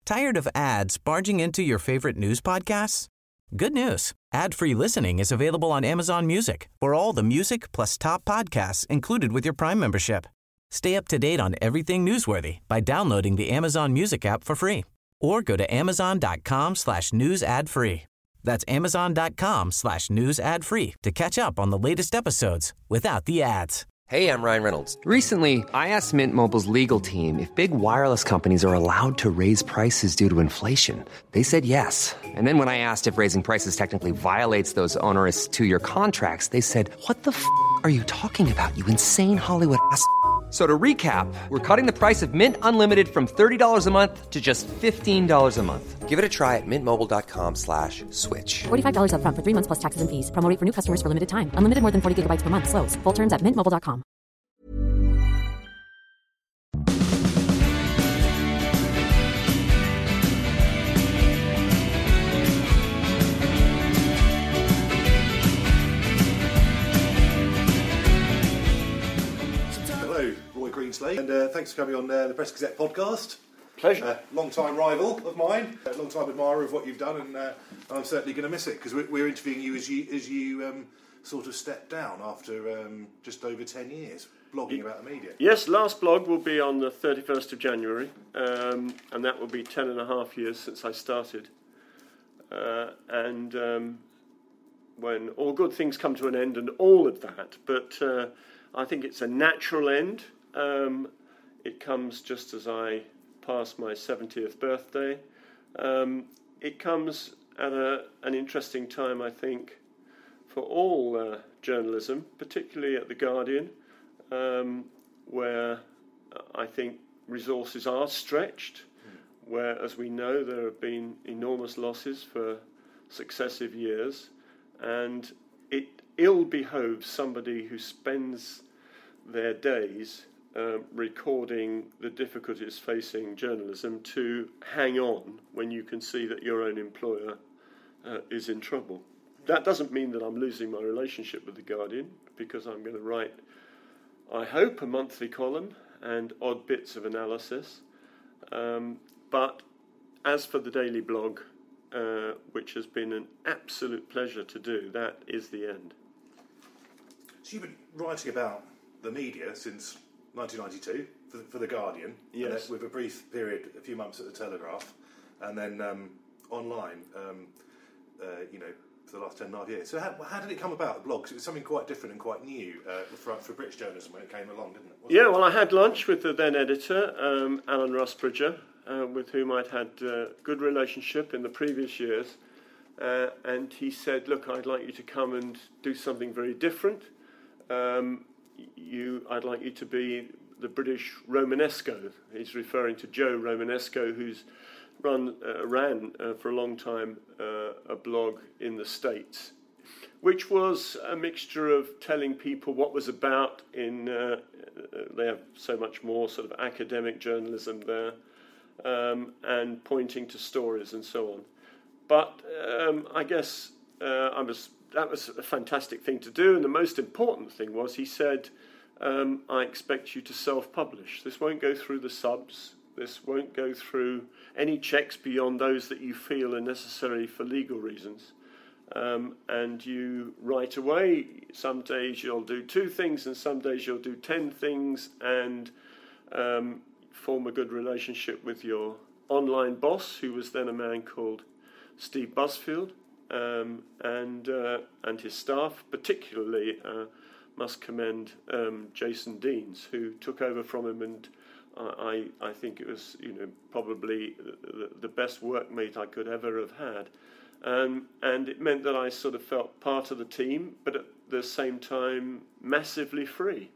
Tired of ads barging into your favorite news podcasts? Good news. Ad-free listening is available on Amazon Music for all the music plus top podcasts included with your Prime membership. Stay up to date on everything newsworthy by downloading the Amazon Music app for free or go to amazon.com/news ad free. That's amazon.com/news ad free to catch up on the latest episodes without the ads. Hey, I'm Ryan Reynolds. Recently, I asked Mint Mobile's legal team if big wireless companies are allowed to raise prices due to inflation. They said yes. And then when I asked if raising prices technically violates those onerous two-year contracts, they said, "What the f*** are you talking about, you insane Hollywood ass?" So to recap, we're cutting the price of Mint Unlimited from $30 a month to just $15 a month. Give it a try at mintmobile.com/switch. $45 up front for 3 months plus taxes and fees. Promo rate for new customers for limited time. Unlimited more than 40 gigabytes per month. Slows full terms at mintmobile.com. Hello, Roy Greenslade, and thanks for coming on the Press Gazette podcast. Pleasure. Long-time rival of mine, long-time admirer of what you've done, and I'm certainly going to miss it because we're interviewing you as you sort of stepped down after just over 10 years blogging about the media. Yes, last blog will be on the 31st of January, and that will be 10 and a half years since I started. When all good things come to an end and all of that, but I think it's a natural end. It comes just as I pass my 70th birthday. It comes at an interesting time, I think, for all journalism, particularly at The Guardian, where I think resources are stretched, where, as we know, there have been enormous losses for successive years, and it ill behoves somebody who spends their days recording the difficulties facing journalism to hang on when you can see that your own employer is in trouble. That doesn't mean that I'm losing my relationship with The Guardian, because I'm going to write, I hope, a monthly column and odd bits of analysis. But as for the daily blog, which has been an absolute pleasure to do, that is the end. So you've been writing about the media since 1992 for The Guardian, yes, with a brief period, a few months at The Telegraph, and then online, for the last 10 and a half years. So how did it come about, the blog? 'Cause it was something quite different and quite new for British journalism when it came along, didn't it? Yeah, well, I had lunch with the then editor, Alan Rusbridger, with whom I'd had a good relationship in the previous years, and he said, look, I'd like you to come and do something very different. I'd like you to be the British Romanesco. He's referring to Joe Romanesco, who's ran for a long time a blog in the States, which was a mixture of telling people what was about in they have so much more sort of academic journalism there, and pointing to stories and so on. But I guess that was a fantastic thing to do, and the most important thing was, he said, I expect you to self-publish. This won't go through the subs. This won't go through any checks beyond those that you feel are necessary for legal reasons. And you write away. Some days you'll do 2 things, and some days you'll do 10 things, and form a good relationship with your online boss, who was then a man called Steve Busfield, and his staff. Particularly must commend Jason Deans, who took over from him, and I think it was probably the best workmate I could ever have had, and it meant that I sort of felt part of the team, but at the same time massively free.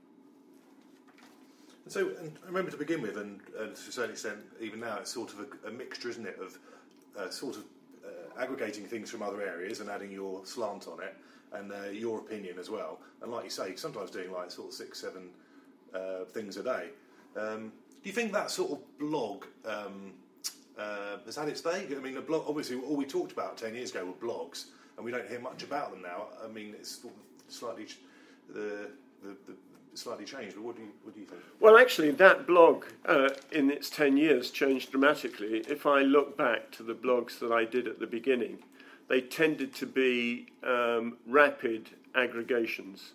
So, and I remember to begin with, and to a certain extent, even now, it's sort of a mixture, isn't it, of aggregating things from other areas and adding your slant on it, and your opinion as well. And like you say, sometimes doing like sort of 6-7 things a day. Do you think that sort of blog has had its day? I mean, the blog, obviously, all we talked about 10 years ago were blogs, and we don't hear much about them now. I mean, it's sort of slightly the slightly changed. But what do you think? Well, actually, that blog in its 10 years changed dramatically. If I look back to the blogs that I did at the beginning, they tended to be rapid aggregations,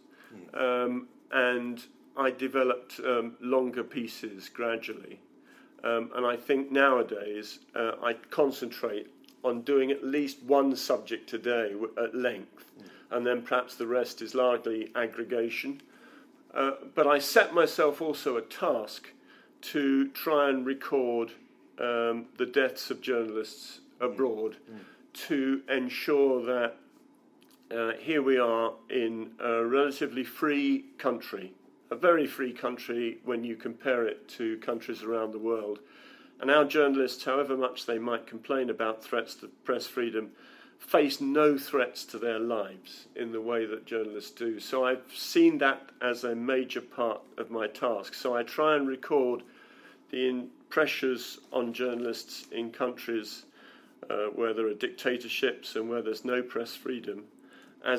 and I developed longer pieces gradually. And I think nowadays I concentrate on doing at least one subject a day at length, and then perhaps the rest is largely aggregation. But I set myself also a task to try and record the deaths of journalists abroad, to ensure that here we are in a relatively free country, a very free country when you compare it to countries around the world. And our journalists, however much they might complain about threats to press freedom, face no threats to their lives in the way that journalists do. So I've seen that as a major part of my task. So I try and record the pressures on journalists in countries where there are dictatorships and where there's no press freedom as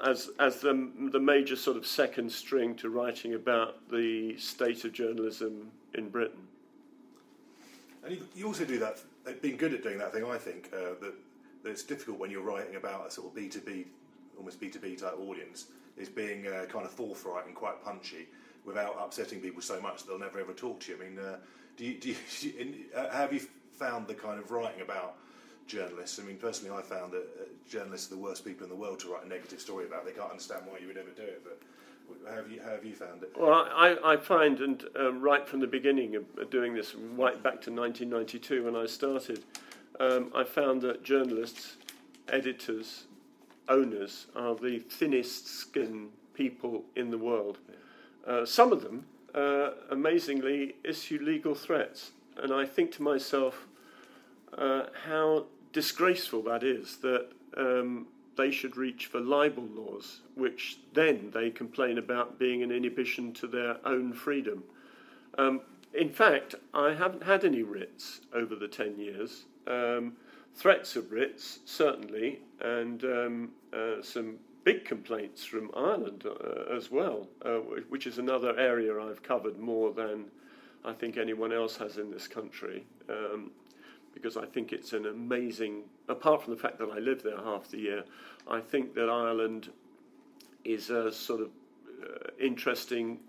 the major sort of second string to writing about the state of journalism in Britain. And you also do that, being good at doing that thing, I think, that it's difficult when you're writing about a sort of B2B, almost B2B type audience, is being kind of forthright and quite punchy without upsetting people so much that they'll never ever talk to you. I mean, have you found the kind of writing about journalists? I mean, personally, I found that journalists are the worst people in the world to write a negative story about. They can't understand why you would ever do it, but how have you found it? Well, I find, and right from the beginning of doing this, right back to 1992 when I started, I found that journalists, editors, owners are the thinnest skinned people in the world. Some of them, amazingly, issue legal threats. And I think to myself, how disgraceful that is, that they should reach for libel laws, which then they complain about being an inhibition to their own freedom. In fact, I haven't had any writs over the 10 years. Threats of writs, certainly, and some big complaints from Ireland as well, which is another area I've covered more than I think anyone else has in this country, because I think it's an amazing, apart from the fact that I live there half the year, I think that Ireland is a sort of interesting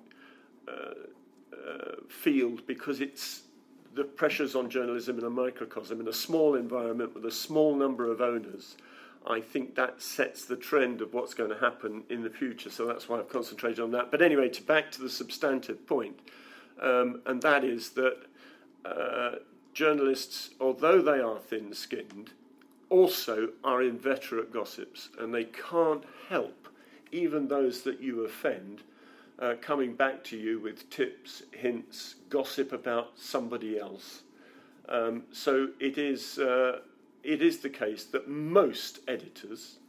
field because it's the pressures on journalism in a microcosm, in a small environment with a small number of owners. I think that sets the trend of what's going to happen in the future, so that's why I've concentrated on that. But anyway, back to the substantive point, and that is that journalists, although they are thin-skinned, also are inveterate gossips, and they can't help, even those that you offend, coming back to you with tips, hints, gossip about somebody else. So it is the case that most editors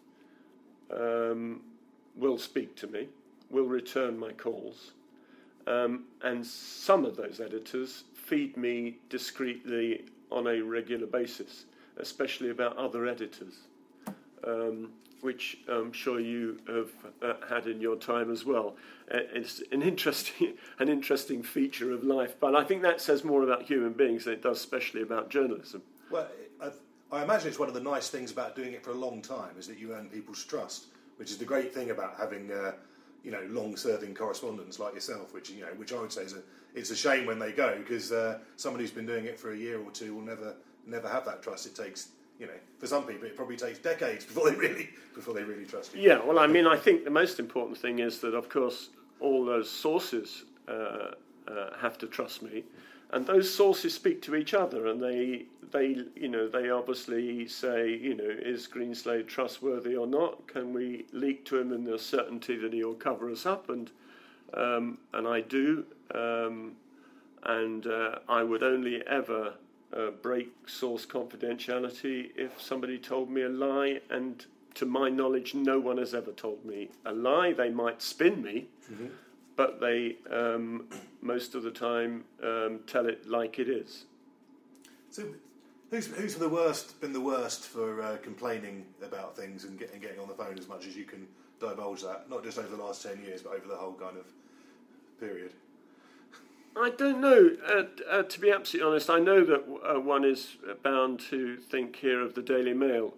will speak to me, will return my calls, and some of those editors feed me discreetly on a regular basis, especially about other editors, which I'm sure you have had in your time as well. It's an interesting feature of life, but I think that says more about human beings than it does especially about journalism. Well, I imagine it's one of the nice things about doing it for a long time is that you earn people's trust, which is the great thing about having long-serving correspondents like yourself, which I would say it's a shame when they go, because someone who's been doing it for a year or two will never have that trust. It takes, for some people, it probably takes decades before they really trust you. Yeah, well, I mean, I think the most important thing is that, of course, all those sources have to trust me, and those sources speak to each other, and they obviously say, is Greenslade trustworthy or not? Can we leak to him in the certainty that he'll cover us up? And I do, and I would only ever break source confidentiality if somebody told me a lie, and to my knowledge, no one has ever told me a lie. They might spin me, but they most of the time tell it like it is. So, who's been the worst for complaining about things and getting on the phone as much as you can divulge that? Not just over the last 10 years, but over the whole kind of period? I don't know. To be absolutely honest, I know that one is bound to think here of the Daily Mail.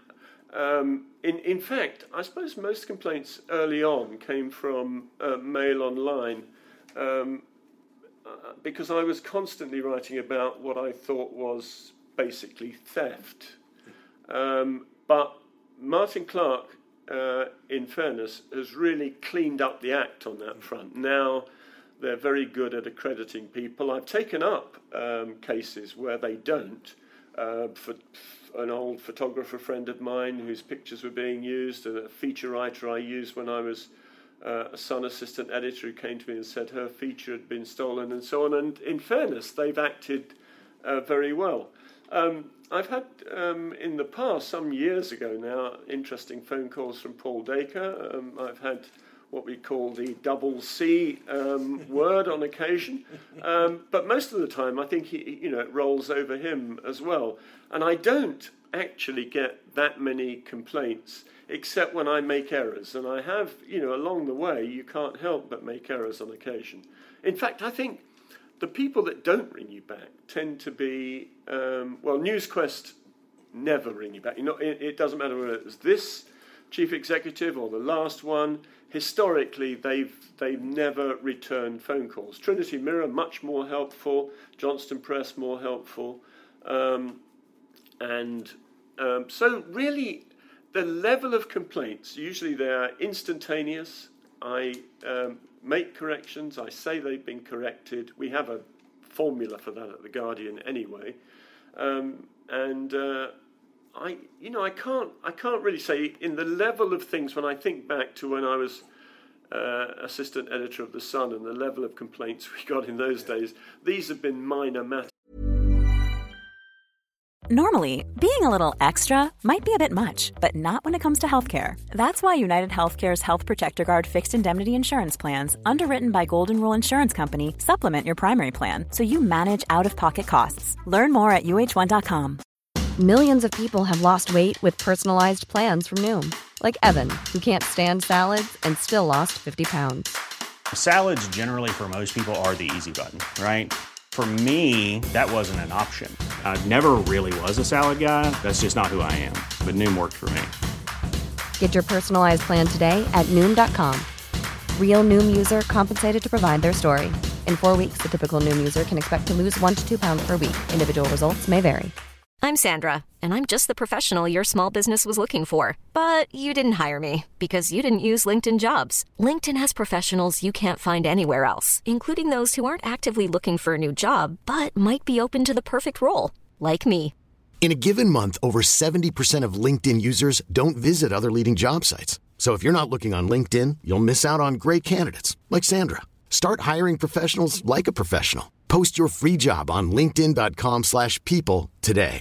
In fact, I suppose most complaints early on came from Mail Online, because I was constantly writing about what I thought was basically theft. But Martin Clark, in fairness, has really cleaned up the act on that front. Now they're very good at accrediting people. I've taken up cases where they don't. For an old photographer friend of mine whose pictures were being used, a feature writer I used when I was a Sun assistant editor, who came to me and said her feature had been stolen and so on. And in fairness, they've acted very well. I've had in the past, some years ago now, interesting phone calls from Paul Dacre. I've had what we call the double C word on occasion. But most of the time, I think it rolls over him as well. And I don't actually get that many complaints, except when I make errors. And I have, along the way, you can't help but make errors on occasion. In fact, I think the people that don't ring you back tend to be, NewsQuest never ring you back. It doesn't matter whether it was this chief executive or the last one. Historically, they've never returned phone calls. Trinity Mirror, much more helpful. Johnston Press, more helpful. So really, the level of complaints, usually they are instantaneous. I make corrections. I say they've been corrected. We have a formula for that at The Guardian anyway. I can't really say in the level of things when I think back to when I was assistant editor of The Sun and the level of complaints we got in those days, these have been minor matters. Normally, being a little extra might be a bit much, but not when it comes to healthcare. That's why United Healthcare's Health Protector Guard fixed indemnity insurance plans, underwritten by Golden Rule Insurance Company, supplement your primary plan so you manage out-of-pocket costs. Learn more at UH1.com. Millions of people have lost weight with personalized plans from Noom. Like Evan, who can't stand salads and still lost 50 pounds. Salads generally for most people are the easy button, right? For me, that wasn't an option. I never really was a salad guy. That's just not who I am. But Noom worked for me. Get your personalized plan today at Noom.com. Real Noom user compensated to provide their story. In 4 weeks, the typical Noom user can expect to lose 1 to 2 pounds per week. Individual results may vary. I'm Sandra, and I'm just the professional your small business was looking for. But you didn't hire me because you didn't use LinkedIn Jobs. LinkedIn has professionals you can't find anywhere else, including those who aren't actively looking for a new job, but might be open to the perfect role, like me. In a given month, over 70% of LinkedIn users don't visit other leading job sites. So if you're not looking on LinkedIn, you'll miss out on great candidates like Sandra. Start hiring professionals like a professional. Post your free job on linkedin.com/people today.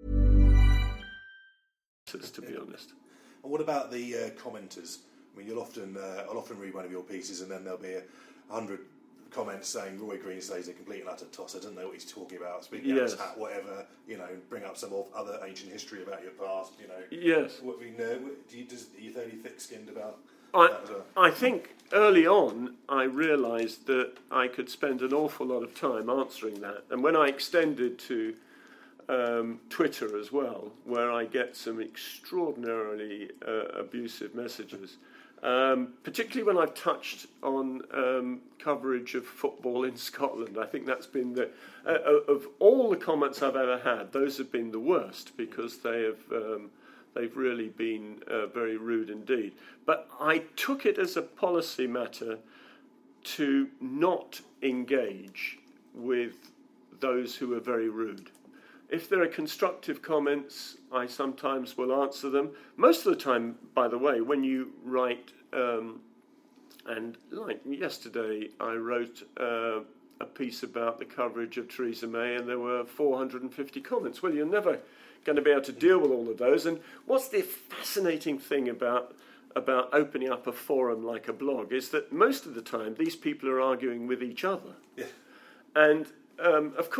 To be honest. And what about the commenters? I mean, I'll often read one of your pieces, and then there'll be 100 comments saying Roy Green says a complete and utter tosser, doesn't know what he's talking about, speaking out his hat, whatever, bring up some other ancient history about your past, Yes. What we know, are you fairly thick-skinned about that as well? I think early on I realised that I could spend an awful lot of time answering that. And when I extended to Twitter as well, where I get some extraordinarily abusive messages, particularly when I've touched on coverage of football in Scotland. I think that's been of all the comments I've ever had, those have been the worst, because they've really been very rude indeed. But I took it as a policy matter to not engage with those who are very rude. If there are constructive comments, I sometimes will answer them. Most of the time, by the way, when you write, and like yesterday, I wrote a piece about the coverage of Theresa May, and there were 450 comments. Well, you're never going to be able to deal with all of those. And what's the fascinating thing about opening up a forum like a blog is that most of the time, these people are arguing with each other. Yeah. And of course,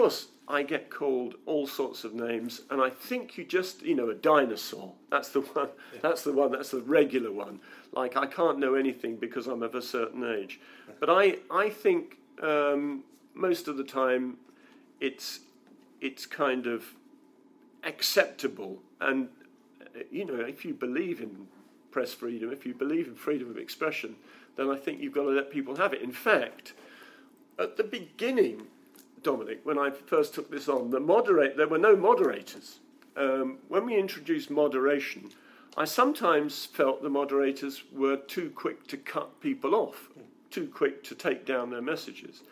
I get called all sorts of names, and I think you just, a dinosaur. That's the one. That's the one. That's the regular one. Like, I can't know anything because I'm of a certain age. But I think most of the time it's kind of acceptable. And, if you believe in press freedom, if you believe in freedom of expression, then I think you've got to let people have it. In fact, at the beginning, Dominic, when I first took this on, there were no moderators. When we introduced moderation, I sometimes felt the moderators were too quick to cut people off, too quick to take down their messages.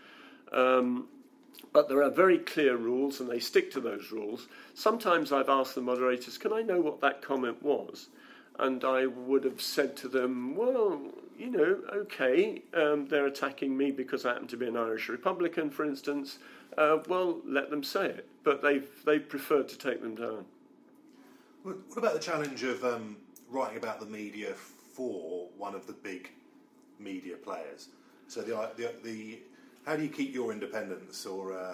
But there are very clear rules, and they stick to those rules. Sometimes I've asked the moderators, can I know what that comment was? And I would have said to them, well, okay, they're attacking me because I happen to be an Irish Republican, for instance. Well, let them say it. But they've preferred to take them down. What about the challenge of writing about the media for one of the big media players? So the how do you keep your independence, or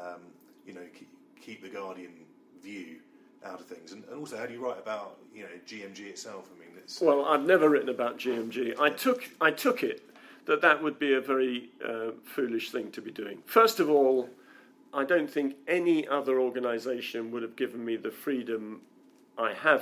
keep the Guardian view out of things, and also how do you write about GMG itself? I mean, well, I've never written about GMG. I took it that would be a very foolish thing to be doing. First of all, I don't think any other organisation would have given me the freedom I have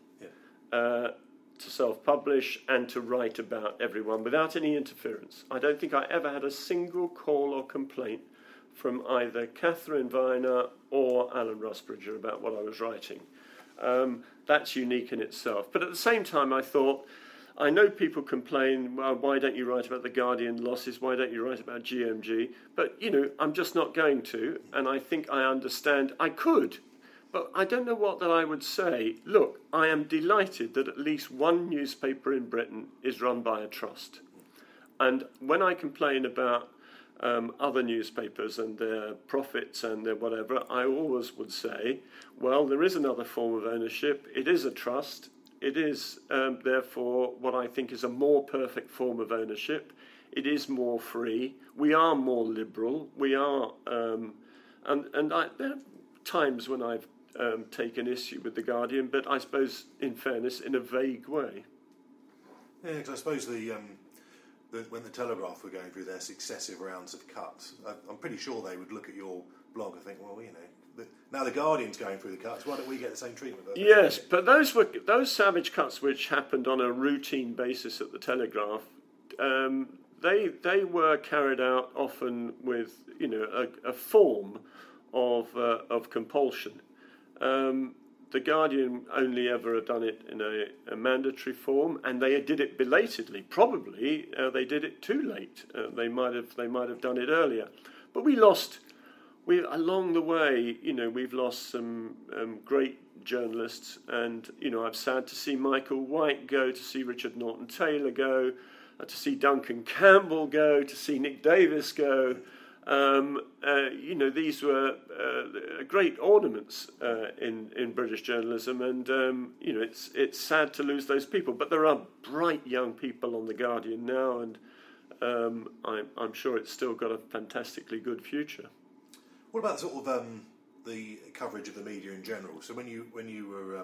had to self-publish and to write about everyone without any interference. I don't think I ever had a single call or complaint from either Catherine Viner or Alan Rusbridger about what I was writing. That's unique in itself. But at the same time, I thought, I know people complain, well, why don't you write about the Guardian losses? Why don't you write about GMG? But, I'm just not going to. And I think I understand I could. But I don't know what that I would say. Look, I am delighted that at least one newspaper in Britain is run by a trust. And when I complain about other newspapers and their profits and their whatever, I always would say, well, there is another form of ownership. It is a trust. It is, therefore, what I think is a more perfect form of ownership. It is more free. We are more liberal. We are, there are times when I've taken issue with The Guardian, but I suppose, in fairness, in a vague way. Yeah, because I suppose when the Telegraph were going through their successive rounds of cuts, I'm pretty sure they would look at your blog and think, well, now the Guardian's going through the cuts, why don't we get the same treatment? Yes, but those savage cuts which happened on a routine basis at the Telegraph, they were carried out often with a form of compulsion. The Guardian only ever had done it in a mandatory form, and they did it belatedly. Probably they did it too late. They might have done it earlier. But along the way, we've lost some great journalists, and I'm sad to see Michael White go, to see Richard Norton Taylor go, to see Duncan Campbell go, to see Nick Davis go. These were great ornaments in British journalism, and it's sad to lose those people. But there are bright young people on The Guardian now, and I'm sure it's still got a fantastically good future. What about sort of the coverage of the media in general? So when you were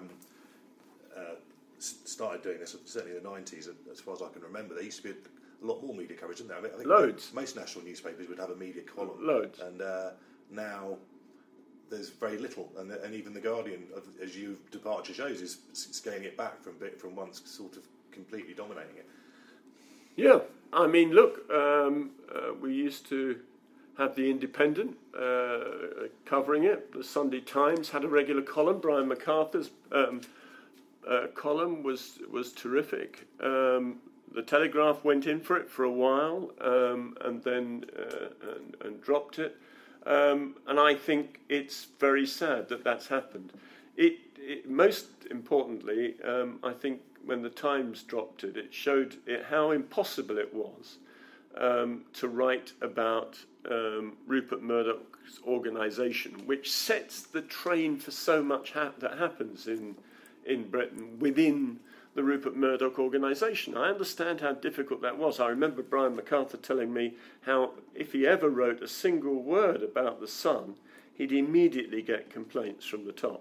started doing this, certainly in the 90s, as far as I can remember, there used to be a lot more media coverage, didn't there? I think loads. Most national newspapers would have a media column. Loads. And now there's very little. And even The Guardian, as your departure shows, is scaling it back from once sort of completely dominating it. Yeah. I mean, look, we used to have The Independent covering it. The Sunday Times had a regular column. Brian MacArthur's column was terrific. The Telegraph went in for it for a while, and then and dropped it. And I think it's very sad that that's happened. It most importantly, I think when the Times dropped it, it showed how impossible it was to write about Rupert Murdoch's organisation, which sets the train for so much that happens in Britain within the Rupert Murdoch organisation. I understand how difficult that was. I remember Brian MacArthur telling me how if he ever wrote a single word about the Sun, he'd immediately get complaints from the top.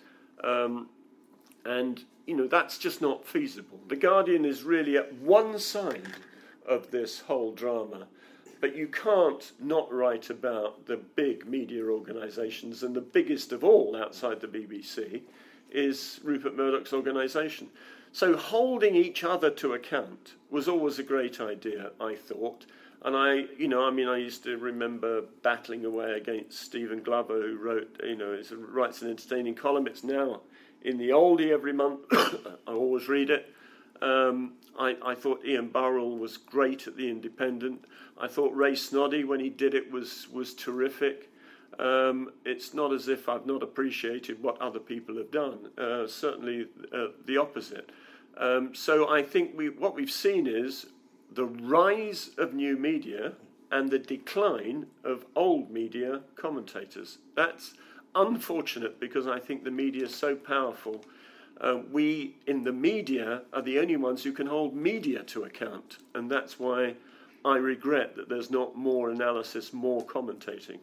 And, that's just not feasible. The Guardian is really at one side of this whole drama, but you can't not write about the big media organisations, and the biggest of all outside the BBC is Rupert Murdoch's organisation. So holding each other to account was always a great idea, I thought. And I used to remember battling away against Stephen Glover, who writes an entertaining column. It's now in the Oldie every month. I always read it. I thought Ian Burrell was great at The Independent. I thought Ray Snoddy, when he did it, was terrific. It's not as if I've not appreciated what other people have done. Certainly the opposite. So I think what we've seen is the rise of new media and the decline of old media commentators. That's unfortunate, because I think the media is so powerful. We in the media are the only ones who can hold media to account, and that's why I regret that there's not more analysis, more commentating.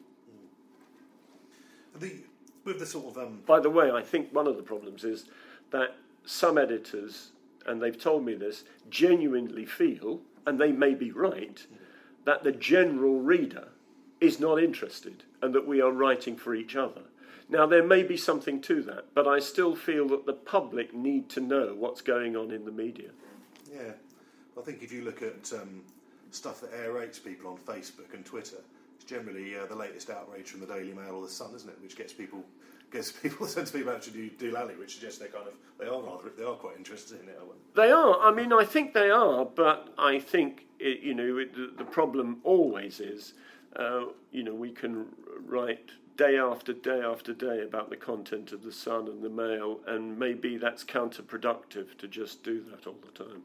With the sort of By the way, I think one of the problems is that some editors, and they've told me this, genuinely feel, and they may be right, that the general reader is not interested and that we are writing for each other. Now, there may be something to that, but I still feel that the public need to know what's going on in the media. Yeah. I think if you look at stuff that aerates people on Facebook and Twitter, it's generally the latest outrage from the Daily Mail or the Sun, isn't it? Which gets people sent to people actually do Lally, which suggests they are quite interested in it. They are. I mean, I think they are, but I think the problem always is, we can write day after day after day about the content of the Sun and the Mail, and maybe that's counterproductive to just do that all the time.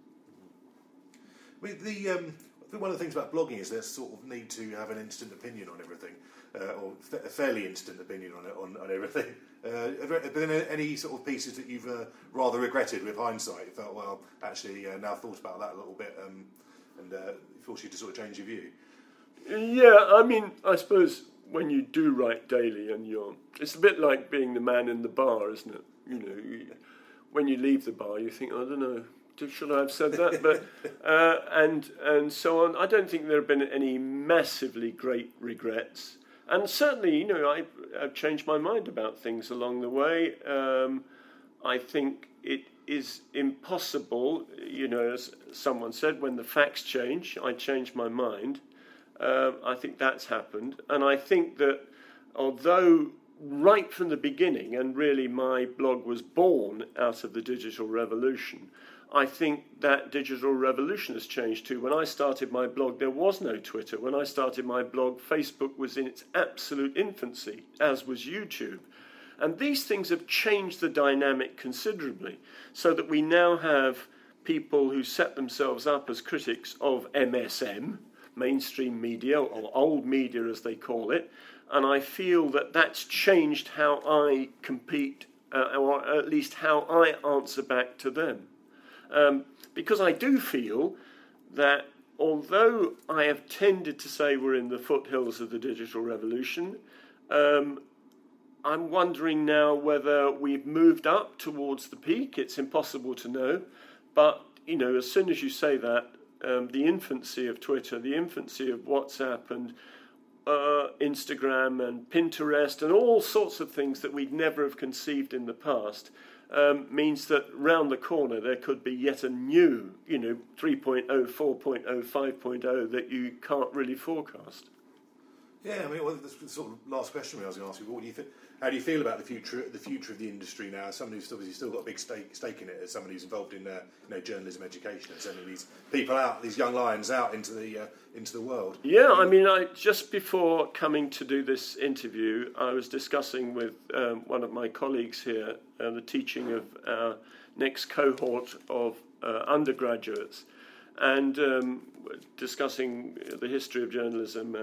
I mean, one of the things about blogging is there's sort of need to have an instant opinion on everything, or a fairly instant opinion on everything. Have there been any sort of pieces that you've rather regretted with hindsight? You felt, well, actually, now I've thought about that a little bit, and forced you to sort of change your view? Yeah, I mean, I suppose when you do write daily, and it's a bit like being the man in the bar, isn't it? When you leave the bar, you think, I don't know, should I have said that? But and so on. I don't think there have been any massively great regrets, and certainly, I've changed my mind about things along the way. I think it is impossible, as someone said, when the facts change, I change my mind. I think that's happened, and I think that although right from the beginning, and really my blog was born out of the digital revolution, I think that digital revolution has changed too. When I started my blog, there was no Twitter. When I started my blog, Facebook was in its absolute infancy, as was YouTube. And these things have changed the dynamic considerably, so that we now have people who set themselves up as critics of MSM, mainstream media, or old media as they call it, and I feel that that's changed how I compete, or at least how I answer back to them. Because I do feel that although I have tended to say we're in the foothills of the digital revolution, I'm wondering now whether we've moved up towards the peak. It's impossible to know, but as soon as you say that, the infancy of Twitter, the infancy of WhatsApp and Instagram and Pinterest and all sorts of things that we'd never have conceived in the past means that round the corner there could be yet a new, 3.0, 4.0, 5.0 that you can't really forecast. Yeah, I mean, the sort of last question I was going to ask you. What do you think? How do you feel about the future of the industry now? Someone who's obviously still got a big stake in it, as someone who's involved in journalism education and sending these people out, these young lions out into the world. Yeah, I mean, just before coming to do this interview, I was discussing with one of my colleagues here the teaching of our next cohort of undergraduates, and discussing the history of journalism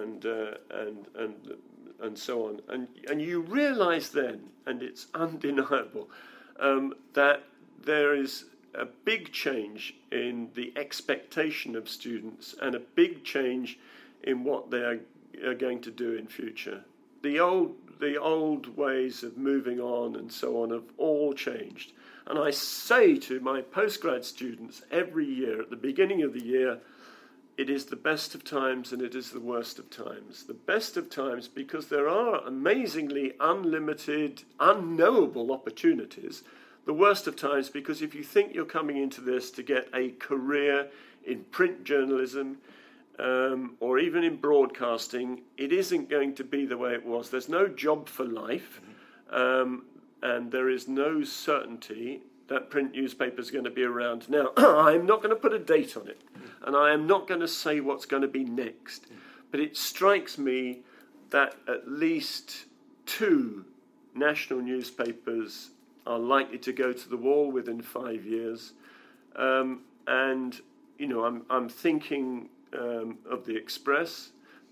and so on. And you realise then, and it's undeniable, that there is a big change in the expectation of students and a big change in what they are going to do in future. The old the old ways of moving on and so on have all changed. And I say to my postgrad students every year, at the beginning of the year, it is the best of times and it is the worst of times. The best of times because there are amazingly unlimited, unknowable opportunities. The worst of times because if you think you're coming into this to get a career in print journalism or even in broadcasting, it isn't going to be the way it was. There's no job for life, and there is no certainty that print newspaper is going to be around. Now, I'm not going to put a date on it, and I am not going to say what's going to be next, but it strikes me that at least 2 national newspapers are likely to go to the wall within 5 years. And, you know, I'm thinking of the Express,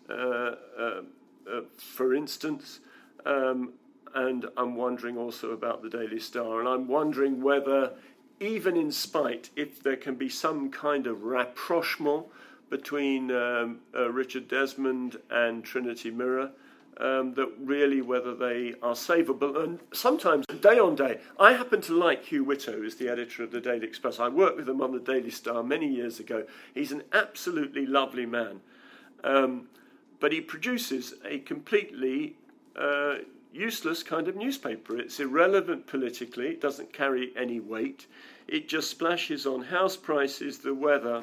for instance, and I'm wondering also about the Daily Star, and I'm wondering whether, even in spite, if there can be some kind of rapprochement between Richard Desmond and Trinity Mirror, that really whether they are savable. And sometimes, day on day, I happen to like Hugh Whitto, who's the editor of the Daily Express. I worked with him on the Daily Star many years ago. He's an absolutely lovely man. But he produces a completely useless kind of newspaper. It's irrelevant politically. It doesn't carry any weight. It just splashes on house prices, the weather,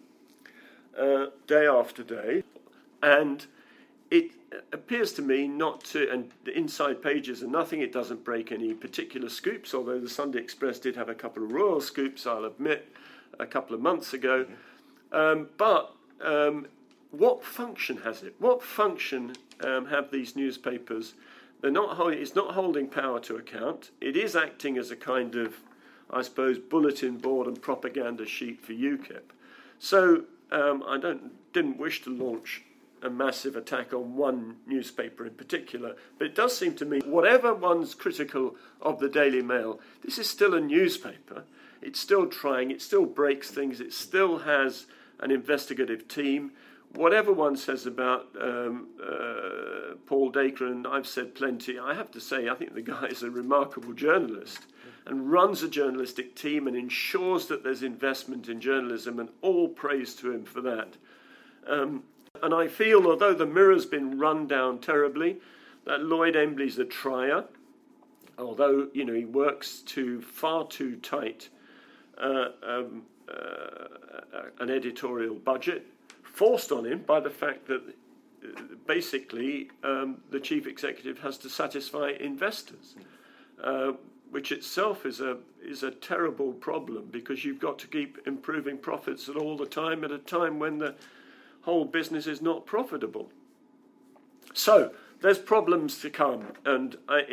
day after day. And it appears to me not to, and the inside pages are nothing. It doesn't break any particular scoops, although the Sunday Express did have a couple of royal scoops, I'll admit, a couple of months ago. But what function has it? What function have these newspapers? It's not holding power to account. It is acting as a kind of, I suppose, bulletin board and propaganda sheet for UKIP. So I didn't wish to launch a massive attack on one newspaper in particular, but it does seem to me, whatever one's critical of the Daily Mail, this is still a newspaper. It's still trying, it still breaks things, it still has an investigative team. Whatever one says about Paul Dacre, and I've said plenty, I have to say I think the guy is a remarkable journalist and runs a journalistic team and ensures that there's investment in journalism, and all praise to him for that. And I feel, although the Mirror's been run down terribly, that Lloyd Embley's a trier, although, you know, he works to far too tight an editorial budget, forced on him by the fact that basically the chief executive has to satisfy investors, which itself is a terrible problem, because you've got to keep improving profits all the time at a time when the whole business is not profitable. So there's problems to come, and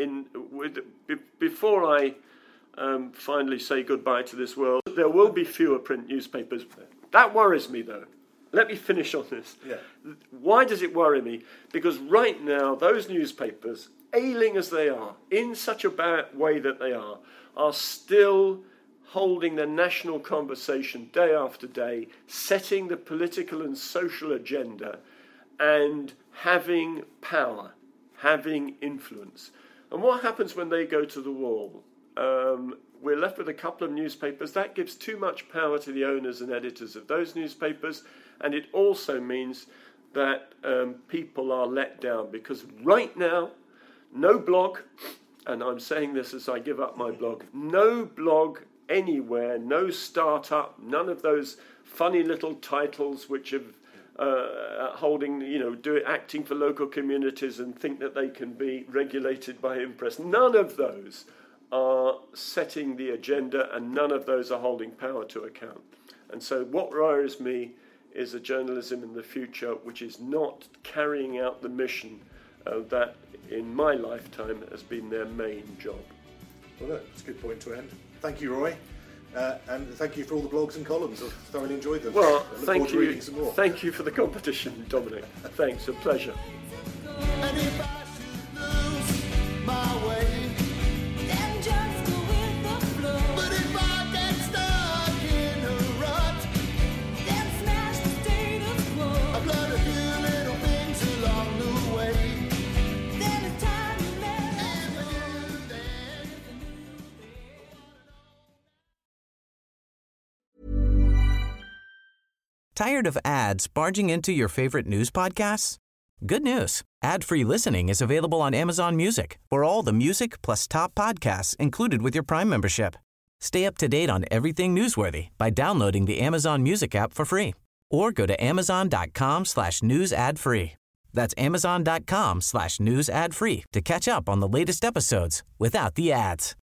before I finally say goodbye to this world, there will be fewer print newspapers. That worries me, though. Let me finish on this. Yeah. Why does it worry me? Because right now, those newspapers, ailing as they are, in such a bad way that they are still holding the national conversation day after day, setting the political and social agenda, and having power, having influence. And what happens when they go to the wall? We're left with a couple of newspapers. That gives too much power to the owners and editors of those newspapers, and it also means that people are let down, because right now, no blog, and I'm saying this as I give up my blog, no blog anywhere, no startup, none of those funny little titles which have holding, acting for local communities and think that they can be regulated by Impress. None of those are setting the agenda, and none of those are holding power to account. And so what worries me is a journalism in the future which is not carrying out the mission that in my lifetime has been their main job. Well, look, it's a good point to end. Thank you, Roy. And thank you for all the blogs and columns. I've thoroughly enjoyed them. Well, thank you. Thank you for the competition, Dominic. Thanks, a pleasure. Tired of ads barging into your favorite news podcasts? Good news. Ad-free listening is available on Amazon Music for all the music plus top podcasts included with your Prime membership. Stay up to date on everything newsworthy by downloading the Amazon Music app for free or go to amazon.com/news ad free. That's amazon.com/news ad free to catch up on the latest episodes without the ads.